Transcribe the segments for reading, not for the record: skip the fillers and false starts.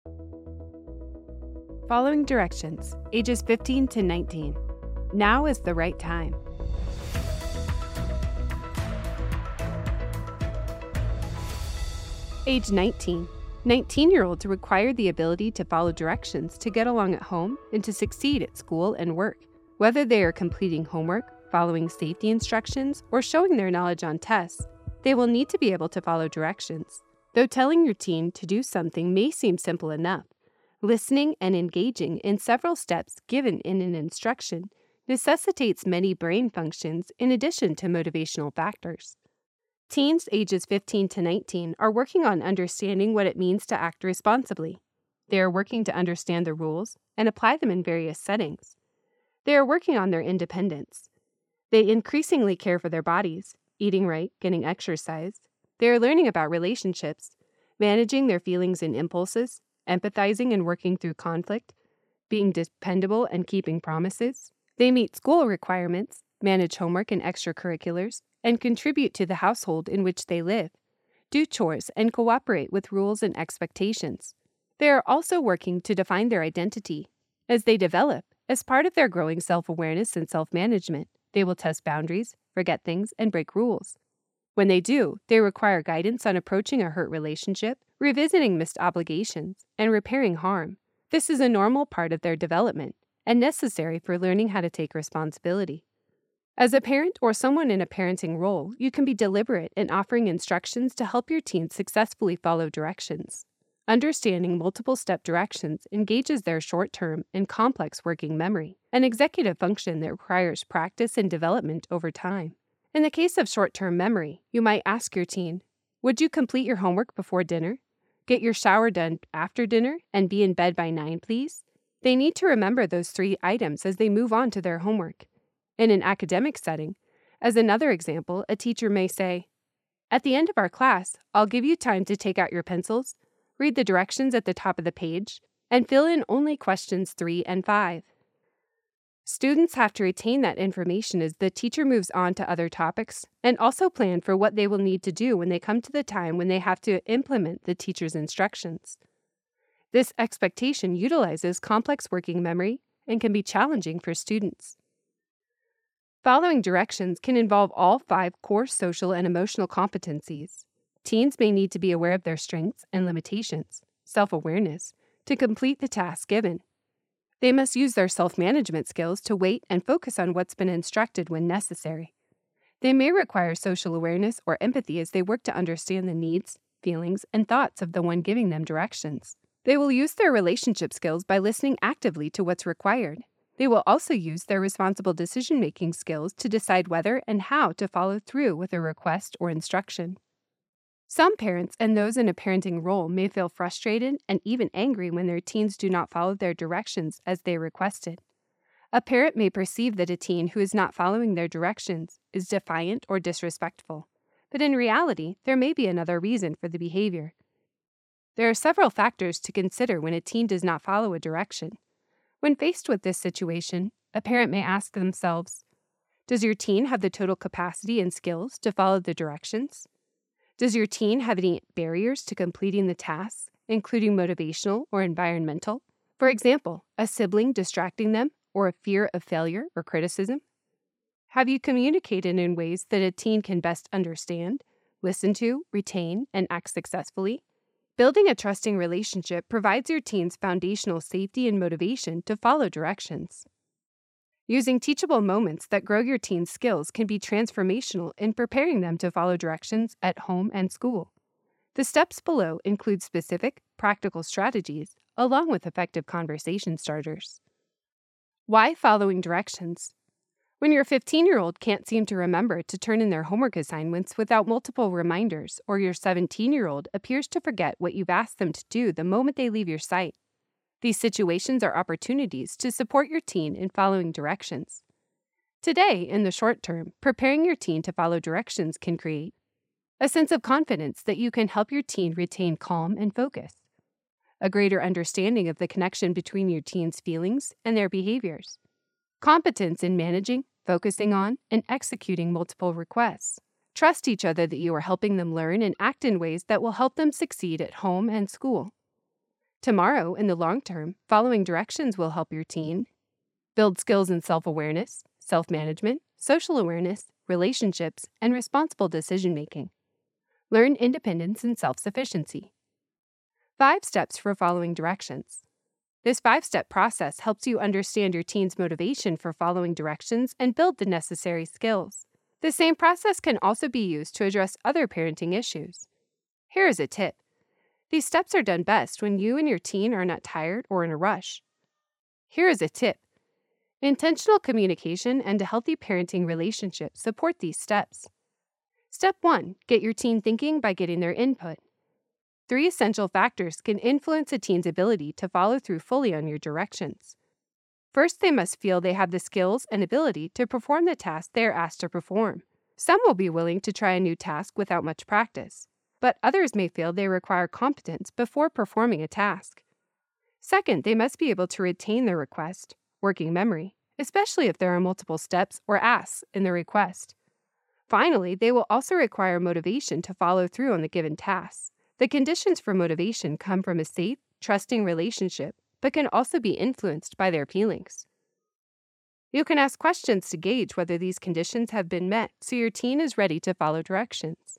Following directions, ages 15 to 19. Now is the right time. Age 19. 19-year-olds require the ability to follow directions to get along at home and to succeed at school and work. Whether they are completing homework, following safety instructions, or showing their knowledge on tests, they will need to be able to follow directions. Though telling your teen to do something may seem simple enough, listening and engaging in several steps given in an instruction necessitates many brain functions in addition to motivational factors. Teens ages 15 to 19 are working on understanding what it means to act responsibly. They are working to understand the rules and apply them in various settings. They are working on their independence. They increasingly care for their bodies, eating right, getting exercise. They are learning about relationships, managing their feelings and impulses, empathizing and working through conflict, being dependable and keeping promises. They meet school requirements, manage homework and extracurriculars, and contribute to the household in which they live, do chores, and cooperate with rules and expectations. They are also working to define their identity. As they develop, as part of their growing self-awareness and self-management, they will test boundaries, forget things, and break rules. When they do, they require guidance on approaching a hurt relationship, revisiting missed obligations, and repairing harm. This is a normal part of their development and necessary for learning how to take responsibility. As a parent or someone in a parenting role, you can be deliberate in offering instructions to help your teen successfully follow directions. Understanding multiple-step directions engages their short-term and complex working memory, an executive function that requires practice and development over time. In the case of short-term memory, you might ask your teen, "Would you complete your homework before dinner? Get your shower done after dinner and be in bed by 9, please?" They need to remember those 3 items as they move on to their homework. In an academic setting, as another example, a teacher may say, "At the end of our class, I'll give you time to take out your pencils, read the directions at the top of the page, and fill in only questions 3 and 5. Students have to retain that information as the teacher moves on to other topics and also plan for what they will need to do when they come to the time when they have to implement the teacher's instructions. This expectation utilizes complex working memory and can be challenging for students. Following directions can involve all 5 core social and emotional competencies. Teens may need to be aware of their strengths and limitations, self-awareness, to complete the task given. They must use their self-management skills to wait and focus on what's been instructed when necessary. They may require social awareness or empathy as they work to understand the needs, feelings, and thoughts of the one giving them directions. They will use their relationship skills by listening actively to what's required. They will also use their responsible decision-making skills to decide whether and how to follow through with a request or instruction. Some parents and those in a parenting role may feel frustrated and even angry when their teens do not follow their directions as they requested. A parent may perceive that a teen who is not following their directions is defiant or disrespectful, but in reality, there may be another reason for the behavior. There are several factors to consider when a teen does not follow a direction. When faced with this situation, a parent may ask themselves, "Does your teen have the total capacity and skills to follow the directions? Does your teen have any barriers to completing the tasks, including motivational or environmental? For example, a sibling distracting them or a fear of failure or criticism? Have you communicated in ways that a teen can best understand, listen to, retain, and act successfully?" Building a trusting relationship provides your teens foundational safety and motivation to follow directions. Using teachable moments that grow your teen's skills can be transformational in preparing them to follow directions at home and school. The steps below include specific, practical strategies, along with effective conversation starters. Why following directions? When your 15-year-old can't seem to remember to turn in their homework assignments without multiple reminders, or your 17-year-old appears to forget what you've asked them to do the moment they leave your sight, these situations are opportunities to support your teen in following directions. Today, in the short term, preparing your teen to follow directions can create a sense of confidence that you can help your teen retain calm and focus, a greater understanding of the connection between your teen's feelings and their behaviors, competence in managing, focusing on, and executing multiple requests. Trust each other that you are helping them learn and act in ways that will help them succeed at home and school. Tomorrow, in the long term, following directions will help your teen build skills in self-awareness, self-management, social awareness, relationships, and responsible decision-making. Learn independence and self-sufficiency. 5 steps for following directions. This 5-step process helps you understand your teen's motivation for following directions and build the necessary skills. The same process can also be used to address other parenting issues. Here is a tip. These steps are done best when you and your teen are not tired or in a rush. Here is a tip. Intentional communication and a healthy parenting relationship support these steps. Step 1. Get your teen thinking by getting their input. 3 essential factors can influence a teen's ability to follow through fully on your directions. First, they must feel they have the skills and ability to perform the task they are asked to perform. Some will be willing to try a new task without much practice, but others may feel they require competence before performing a task. Second, they must be able to retain their request, working memory, especially if there are multiple steps or asks in the request. Finally, they will also require motivation to follow through on the given tasks. The conditions for motivation come from a safe, trusting relationship, but can also be influenced by their feelings. You can ask questions to gauge whether these conditions have been met so your teen is ready to follow directions.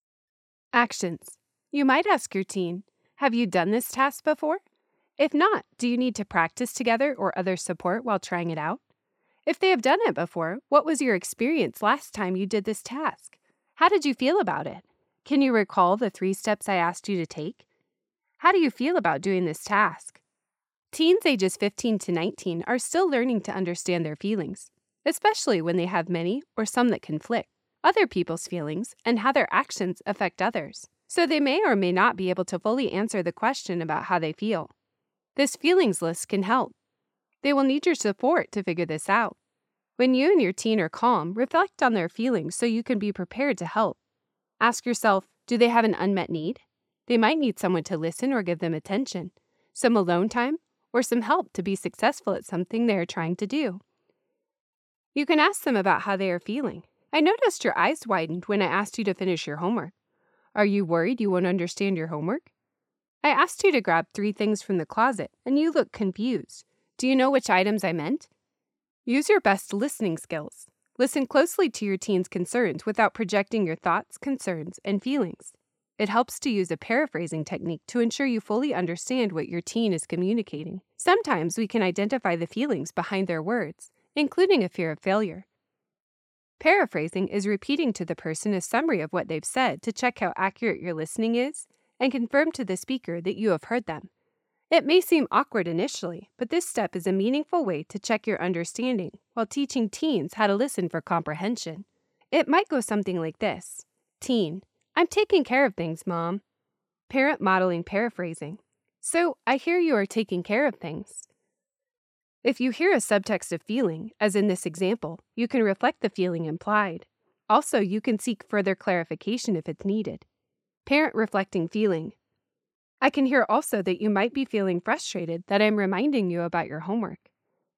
Actions. You might ask your teen, have you done this task before? If not, do you need to practice together or other support while trying it out? If they have done it before, what was your experience last time you did this task? How did you feel about it? Can you recall the 3 steps I asked you to take? How do you feel about doing this task? Teens ages 15 to 19 are still learning to understand their feelings, especially when they have many or some that conflict, other people's feelings, and how their actions affect others. So they may or may not be able to fully answer the question about how they feel. This feelings list can help. They will need your support to figure this out. When you and your teen are calm, reflect on their feelings so you can be prepared to help. Ask yourself, do they have an unmet need? They might need someone to listen or give them attention, some alone time, or some help to be successful at something they are trying to do. You can ask them about how they are feeling. I noticed your eyes widened when I asked you to finish your homework. Are you worried you won't understand your homework? I asked you to grab 3 things from the closet, and you look confused. Do you know which items I meant? Use your best listening skills. Listen closely to your teen's concerns without projecting your thoughts, concerns, and feelings. It helps to use a paraphrasing technique to ensure you fully understand what your teen is communicating. Sometimes we can identify the feelings behind their words, including a fear of failure. Paraphrasing is repeating to the person a summary of what they've said to check how accurate your listening is and confirm to the speaker that you have heard them. It may seem awkward initially, but this step is a meaningful way to check your understanding while teaching teens how to listen for comprehension. It might go something like this. Teen, I'm taking care of things, Mom. Parent modeling paraphrasing. So, I hear you are taking care of things. If you hear a subtext of feeling, as in this example, you can reflect the feeling implied. Also, you can seek further clarification if it's needed. Parent reflecting feeling. I can hear also that you might be feeling frustrated that I'm reminding you about your homework.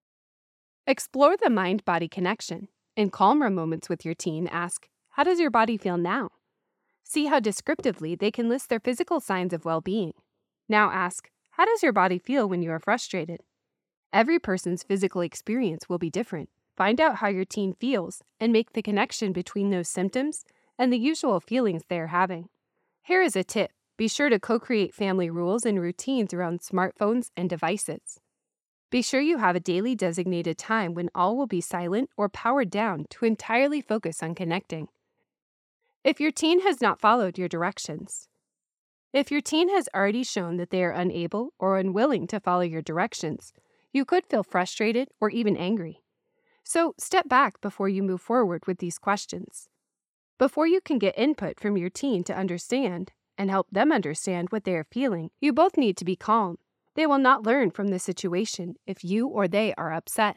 Explore the mind-body connection. In calmer moments with your teen, ask, how does your body feel now? See how descriptively they can list their physical signs of well-being. Now ask, how does your body feel when you are frustrated? Every person's physical experience will be different. Find out how your teen feels and make the connection between those symptoms and the usual feelings they are having. Here is a tip. Be sure to co-create family rules and routines around smartphones and devices. Be sure you have a daily designated time when all will be silent or powered down to entirely focus on connecting. If your teen has not followed your directions. If your teen has already shown that they are unable or unwilling to follow your directions, you could feel frustrated or even angry. So step back before you move forward with these questions. Before you can get input from your teen to understand and help them understand what they are feeling, you both need to be calm. They will not learn from the situation if you or they are upset.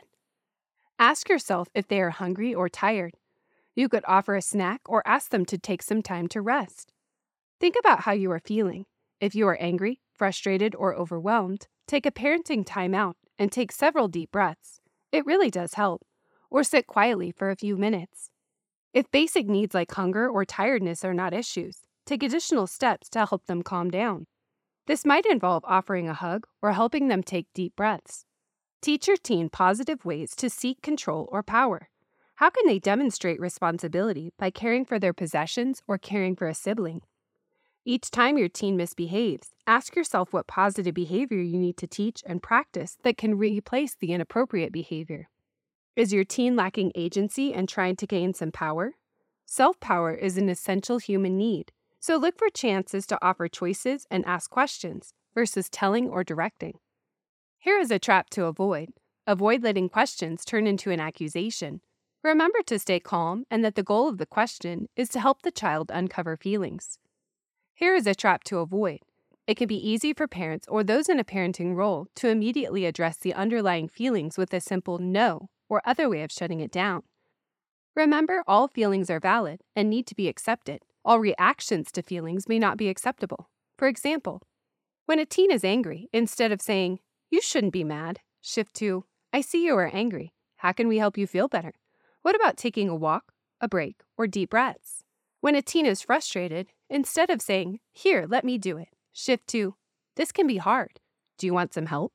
Ask yourself if they are hungry or tired. You could offer a snack or ask them to take some time to rest. Think about how you are feeling. If you are angry, frustrated, or overwhelmed, take a parenting time out and take several deep breaths. It really does help. Or sit quietly for a few minutes. If basic needs like hunger or tiredness are not issues, take additional steps to help them calm down. This might involve offering a hug or helping them take deep breaths. Teach your teen positive ways to seek control or power. How can they demonstrate responsibility by caring for their possessions or caring for a sibling? Each time your teen misbehaves, ask yourself what positive behavior you need to teach and practice that can replace the inappropriate behavior. Is your teen lacking agency and trying to gain some power? Self-power is an essential human need, so look for chances to offer choices and ask questions versus telling or directing. Here is a trap to avoid. Avoid letting questions turn into an accusation. Remember to stay calm and that the goal of the question is to help the child uncover feelings. Here is a trap to avoid. It can be easy for parents or those in a parenting role to immediately address the underlying feelings with a simple no or other way of shutting it down. Remember, all feelings are valid and need to be accepted. All reactions to feelings may not be acceptable. For example, when a teen is angry, instead of saying, "You shouldn't be mad," shift to, "I see you are angry. How can we help you feel better? What about taking a walk, a break, or deep breaths?" When a teen is frustrated, instead of saying, "Here, let me do it," shift to, "This can be hard. Do you want some help?"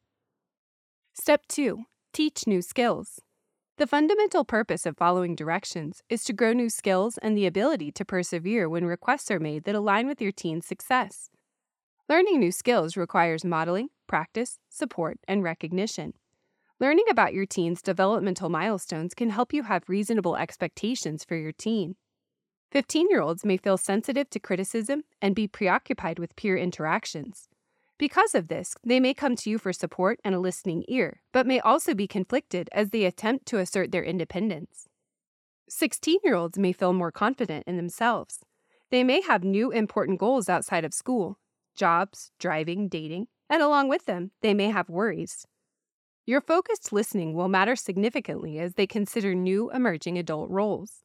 Step 2. Teach new skills. The fundamental purpose of following directions is to grow new skills and the ability to persevere when requests are made that align with your teen's success. Learning new skills requires modeling, practice, support, and recognition. Learning about your teen's developmental milestones can help you have reasonable expectations for your teen. 15-year-olds may feel sensitive to criticism and be preoccupied with peer interactions. Because of this, they may come to you for support and a listening ear, but may also be conflicted as they attempt to assert their independence. 16-year-olds may feel more confident in themselves. They may have new important goals outside of school, jobs, driving, dating, and along with them, they may have worries. Your focused listening will matter significantly as they consider new emerging adult roles.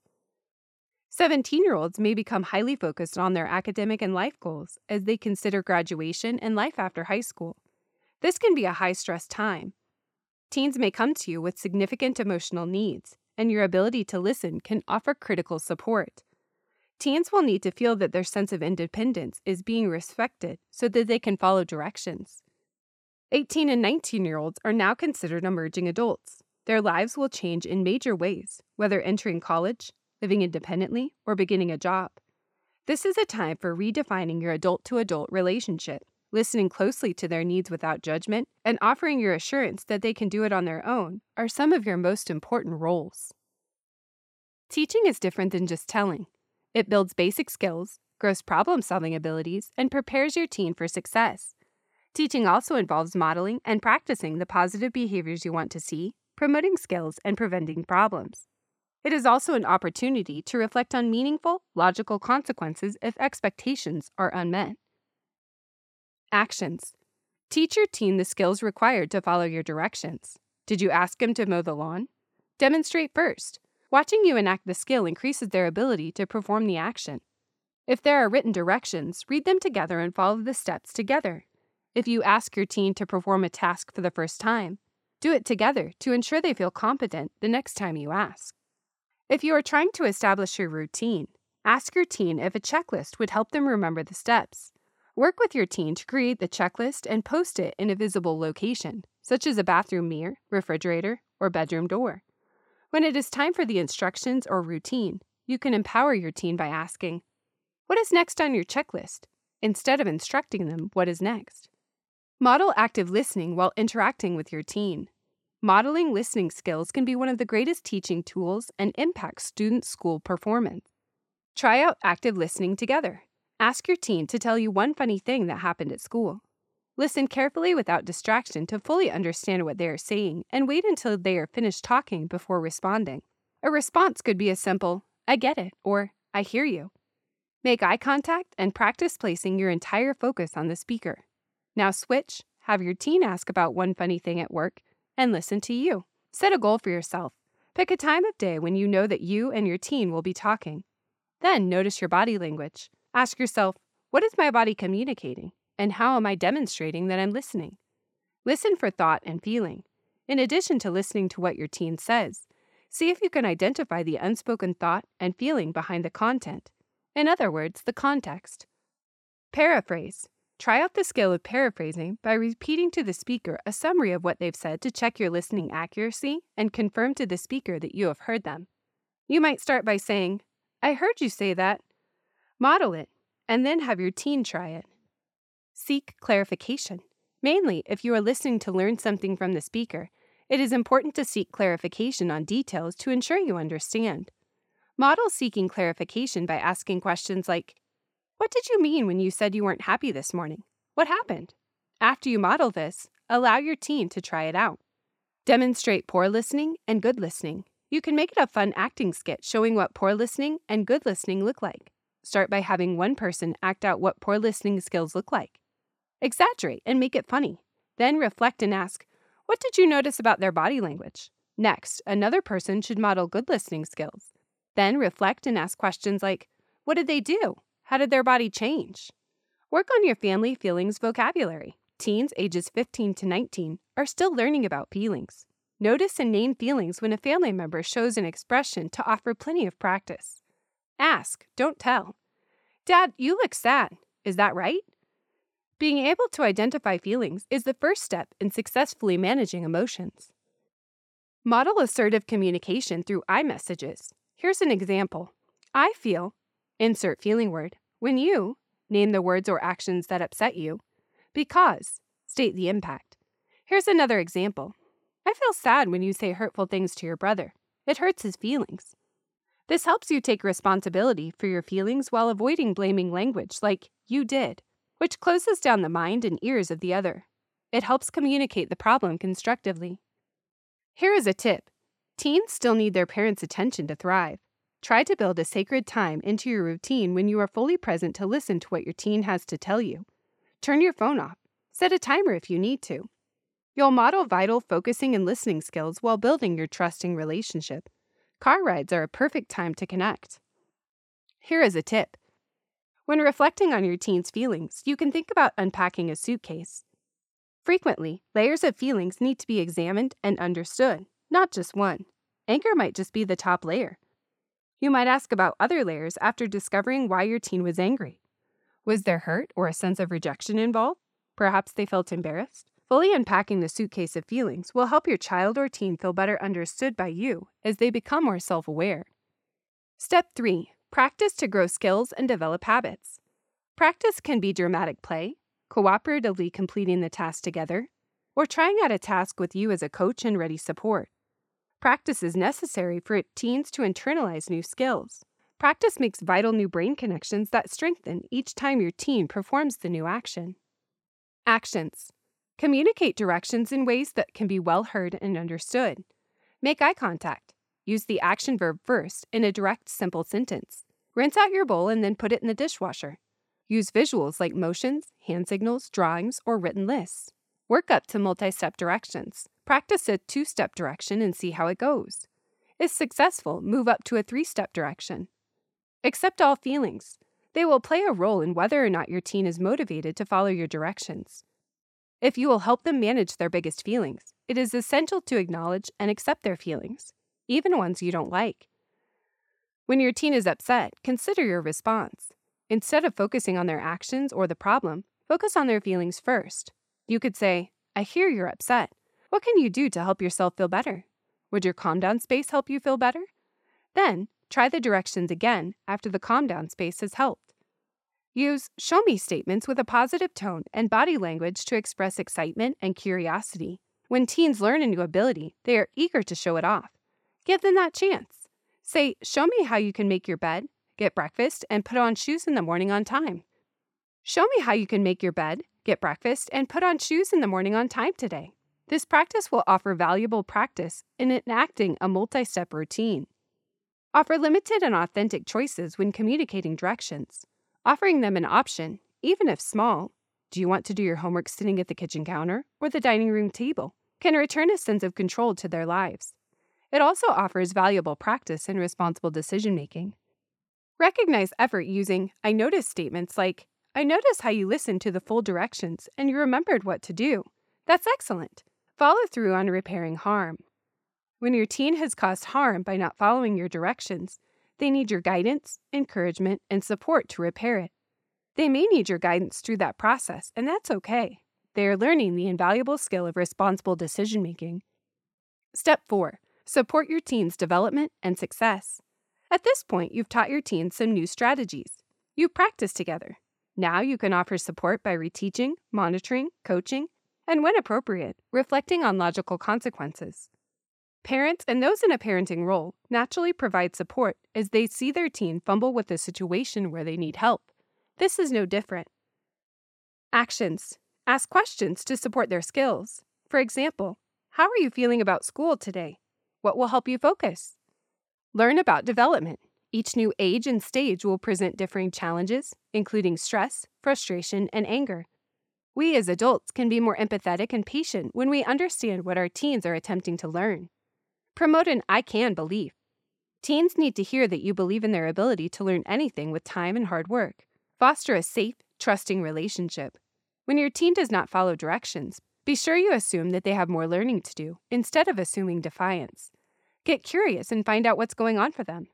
17-year-olds may become highly focused on their academic and life goals as they consider graduation and life after high school. This can be a high-stress time. Teens may come to you with significant emotional needs, and your ability to listen can offer critical support. Teens will need to feel that their sense of independence is being respected so that they can follow directions. 18 and 19-year-olds are now considered emerging adults. Their lives will change in major ways, whether entering college, living independently, or beginning a job. This is a time for redefining your adult-to-adult relationship, listening closely to their needs without judgment, and offering your assurance that they can do it on their own are some of your most important roles. Teaching is different than just telling. It builds basic skills, grows problem-solving abilities, and prepares your teen for success. Teaching also involves modeling and practicing the positive behaviors you want to see, promoting skills, and preventing problems. It is also an opportunity to reflect on meaningful, logical consequences if expectations are unmet. Actions. Teach your teen the skills required to follow your directions. Did you ask him to mow the lawn? Demonstrate first. Watching you enact the skill increases their ability to perform the action. If there are written directions, read them together and follow the steps together. If you ask your teen to perform a task for the first time, do it together to ensure they feel competent the next time you ask. If you are trying to establish your routine, ask your teen if a checklist would help them remember the steps. Work with your teen to create the checklist and post it in a visible location, such as a bathroom mirror, refrigerator, or bedroom door. When it is time for the instructions or routine, you can empower your teen by asking, "What is next on your checklist?" instead of instructing them what is next. Model active listening while interacting with your teen. Modeling listening skills can be one of the greatest teaching tools and impact student school performance. Try out active listening together. Ask your teen to tell you one funny thing that happened at school. Listen carefully without distraction to fully understand what they are saying and wait until they are finished talking before responding. A response could be a simple, "I get it," or "I hear you." Make eye contact and practice placing your entire focus on the speaker. Now switch, have your teen ask about one funny thing at work, and listen to you. Set a goal for yourself. Pick a time of day when you know that you and your teen will be talking. Then notice your body language. Ask yourself, what is my body communicating? And how am I demonstrating that I'm listening? Listen for thought and feeling. In addition to listening to what your teen says, see if you can identify the unspoken thought and feeling behind the content. In other words, the context. Paraphrase. Try out the skill of paraphrasing by repeating to the speaker a summary of what they've said to check your listening accuracy and confirm to the speaker that you have heard them. You might start by saying, "I heard you say that." Model it, and then have your teen try it. Seek clarification. Mainly, if you are listening to learn something from the speaker, it is important to seek clarification on details to ensure you understand. Model seeking clarification by asking questions like, "What did you mean when you said you weren't happy this morning? What happened?" After you model this, allow your teen to try it out. Demonstrate poor listening and good listening. You can make it a fun acting skit showing what poor listening and good listening look like. Start by having one person act out what poor listening skills look like. Exaggerate and make it funny. Then reflect and ask, "What did you notice about their body language?" Next, another person should model good listening skills. Then reflect and ask questions like, "What did they do? How did their body change?" Work on your family feelings vocabulary. Teens ages 15 to 19 are still learning about feelings. Notice and name feelings when a family member shows an expression to offer plenty of practice. Ask, don't tell. "Dad, you look sad. Is that right?" Being able to identify feelings is the first step in successfully managing emotions. Model assertive communication through I messages. Here's an example. "I feel," insert feeling word, "when you," name the words or actions that upset you, "because," state the impact. Here's another example. "I feel sad when you say hurtful things to your brother. It hurts his feelings." This helps you take responsibility for your feelings while avoiding blaming language like "you did," which closes down the mind and ears of the other. It helps communicate the problem constructively. Here is a tip. Teens still need their parents' attention to thrive. Try to build a sacred time into your routine when you are fully present to listen to what your teen has to tell you. Turn your phone off. Set a timer if you need to. You'll model vital focusing and listening skills while building your trusting relationship. Car rides are a perfect time to connect. Here is a tip. When reflecting on your teen's feelings, you can think about unpacking a suitcase. Frequently, layers of feelings need to be examined and understood, not just one. Anger might just be the top layer. You might ask about other layers after discovering why your teen was angry. Was there hurt or a sense of rejection involved? Perhaps they felt embarrassed? Fully unpacking the suitcase of feelings will help your child or teen feel better understood by you as they become more self-aware. Step 3. Practice to grow skills and develop habits. Practice can be dramatic play, cooperatively completing the task together, or trying out a task with you as a coach and ready support. Practice is necessary for teens to internalize new skills. Practice makes vital new brain connections that strengthen each time your teen performs the new action. Actions. Communicate directions in ways that can be well heard and understood. Make eye contact. Use the action verb first in a direct, simple sentence. Rinse out your bowl and then put it in the dishwasher. Use visuals like motions, hand signals, drawings, or written lists. Work up to multi-step directions. Practice a 2-step direction and see how it goes. If successful, move up to a 3-step direction. Accept all feelings. They will play a role in whether or not your teen is motivated to follow your directions. If you will help them manage their biggest feelings, it is essential to acknowledge and accept their feelings, even ones you don't like. When your teen is upset, consider your response. Instead of focusing on their actions or the problem, focus on their feelings first. You could say, "I hear you're upset. What can you do to help yourself feel better? Would your calm down space help you feel better?" Then, try the directions again after the calm down space has helped. Use show me statements with a positive tone and body language to express excitement and curiosity. When teens learn a new ability, they are eager to show it off. Give them that chance. Say, "Show me how you can make your bed, get breakfast, and put on shoes in the morning on time." Show me how you can make your bed, get breakfast, and put on shoes in the morning on time today. This practice will offer valuable practice in enacting a multi-step routine. Offer limited and authentic choices when communicating directions. Offering them an option, even if small, do you want to do your homework sitting at the kitchen counter or the dining room table, can return a sense of control to their lives. It also offers valuable practice in responsible decision-making. Recognize effort using I notice statements like, "I notice how you listened to the full directions and you remembered what to do. That's excellent." Follow through on repairing harm. When your teen has caused harm by not following your directions, they need your guidance, encouragement, and support to repair it. They may need your guidance through that process, and that's okay. They are learning the invaluable skill of responsible decision-making. Step 4. Support your teen's development and success. At this point, you've taught your teen some new strategies. You've practiced together. Now you can offer support by reteaching, monitoring, coaching, and when appropriate, reflecting on logical consequences. Parents and those in a parenting role naturally provide support as they see their teen fumble with a situation where they need help. This is no different. Actions. Ask questions to support their skills. For example, how are you feeling about school today? What will help you focus? Learn about development. Each new age and stage will present differing challenges, including stress, frustration, and anger. We as adults can be more empathetic and patient when we understand what our teens are attempting to learn. Promote an I can belief. Teens need to hear that you believe in their ability to learn anything with time and hard work. Foster a safe, trusting relationship. When your teen does not follow directions, be sure you assume that they have more learning to do instead of assuming defiance. Get curious and find out what's going on for them.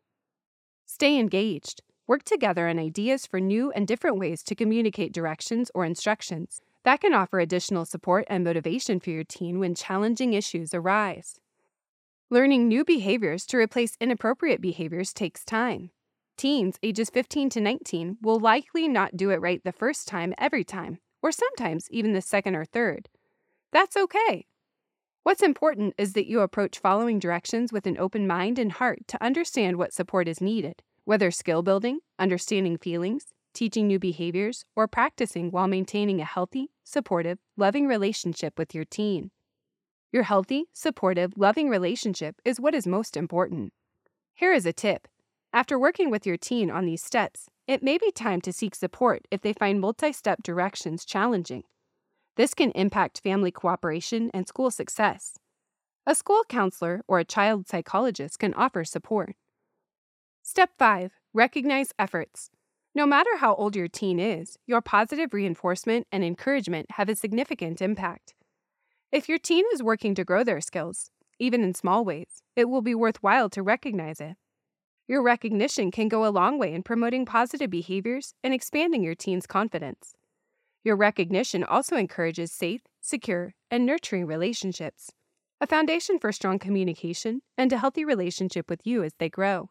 Stay engaged. Work together on ideas for new and different ways to communicate directions or instructions. That can offer additional support and motivation for your teen when challenging issues arise. Learning new behaviors to replace inappropriate behaviors takes time. Teens ages 15 to 19 will likely not do it right the first time every time, or sometimes even the second or third. That's okay. What's important is that you approach following directions with an open mind and heart to understand what support is needed, whether skill building, understanding feelings, teaching new behaviors, or practicing while maintaining a healthy, supportive, loving relationship with your teen. Your healthy, supportive, loving relationship is what is most important. Here is a tip. After working with your teen on these steps, it may be time to seek support if they find multi-step directions challenging. This can impact family cooperation and school success. A school counselor or a child psychologist can offer support. Step 5. Recognize efforts. No matter how old your teen is, your positive reinforcement and encouragement have a significant impact. If your teen is working to grow their skills, even in small ways, it will be worthwhile to recognize it. Your recognition can go a long way in promoting positive behaviors and expanding your teen's confidence. Your recognition also encourages safe, secure, and nurturing relationships, a foundation for strong communication and a healthy relationship with you as they grow.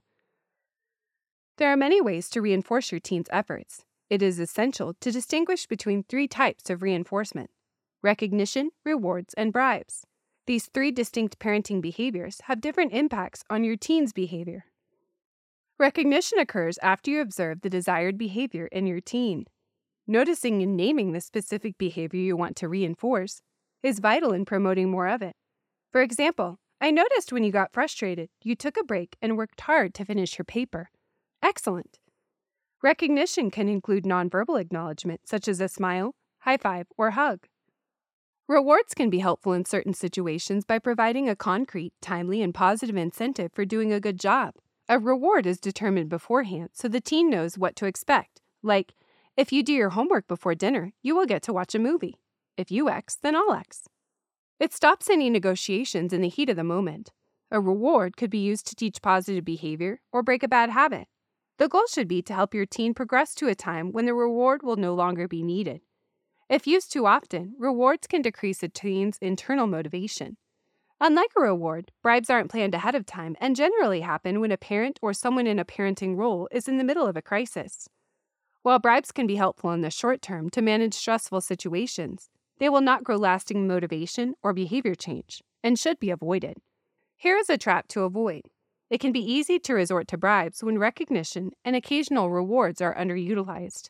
There are many ways to reinforce your teen's efforts. It is essential to distinguish between 3 types of reinforcement: recognition, rewards, and bribes. These 3 distinct parenting behaviors have different impacts on your teen's behavior. Recognition occurs after you observe the desired behavior in your teen. Noticing and naming the specific behavior you want to reinforce is vital in promoting more of it. For example, I noticed when you got frustrated, you took a break and worked hard to finish your paper. Excellent. Recognition can include nonverbal acknowledgement, such as a smile, high five, or hug. Rewards can be helpful in certain situations by providing a concrete, timely, and positive incentive for doing a good job. A reward is determined beforehand so the teen knows what to expect, like, if you do your homework before dinner, you will get to watch a movie. If you X, then I'll X. It stops any negotiations in the heat of the moment. A reward could be used to teach positive behavior or break a bad habit. The goal should be to help your teen progress to a time when the reward will no longer be needed. If used too often, rewards can decrease a teen's internal motivation. Unlike a reward, bribes aren't planned ahead of time and generally happen when a parent or someone in a parenting role is in the middle of a crisis. While bribes can be helpful in the short term to manage stressful situations, they will not grow lasting motivation or behavior change and should be avoided. Here is a trap to avoid. It can be easy to resort to bribes when recognition and occasional rewards are underutilized.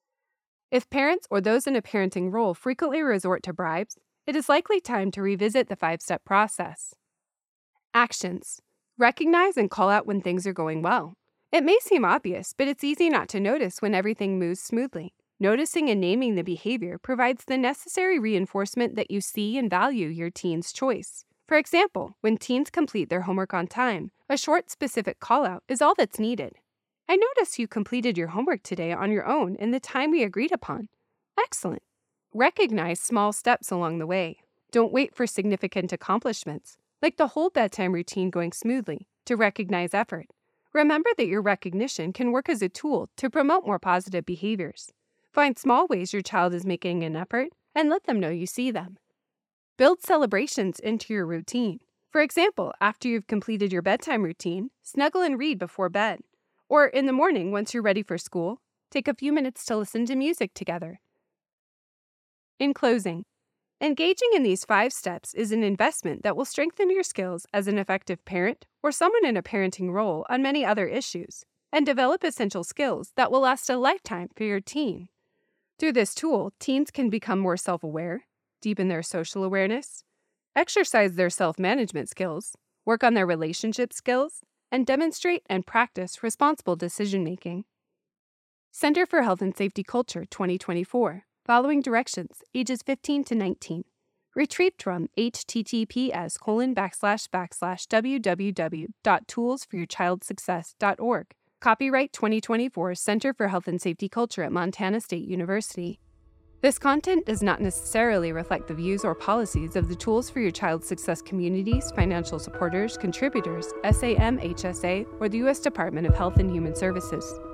If parents or those in a parenting role frequently resort to bribes, it is likely time to revisit the 5-step process. Actions. Recognize and call out when things are going well. It may seem obvious, but it's easy not to notice when everything moves smoothly. Noticing and naming the behavior provides the necessary reinforcement that you see and value your teen's choice. For example, when teens complete their homework on time, a short, specific call-out is all that's needed. I noticed you completed your homework today on your own in the time we agreed upon. Excellent. Recognize small steps along the way. Don't wait for significant accomplishments, like the whole bedtime routine going smoothly, to recognize effort. Remember that your recognition can work as a tool to promote more positive behaviors. Find small ways your child is making an effort and let them know you see them. Build celebrations into your routine. For example, after you've completed your bedtime routine, snuggle and read before bed. Or in the morning, once you're ready for school, take a few minutes to listen to music together. In closing, engaging in these 5 steps is an investment that will strengthen your skills as an effective parent or someone in a parenting role on many other issues, and develop essential skills that will last a lifetime for your teen. Through this tool, teens can become more self-aware, deepen their social awareness, exercise their self-management skills, work on their relationship skills, and demonstrate and practice responsible decision-making. Center for Health and Safety Culture 2024. Following directions, ages 15 to 19. Retrieved from https://www.toolsforyourchildsuccess.org. Copyright 2024 Center for Health and Safety Culture at Montana State University. This content does not necessarily reflect the views or policies of the Tools for Your Child's Success communities, financial supporters, contributors, SAM, HSA, or the U.S. Department of Health and Human Services.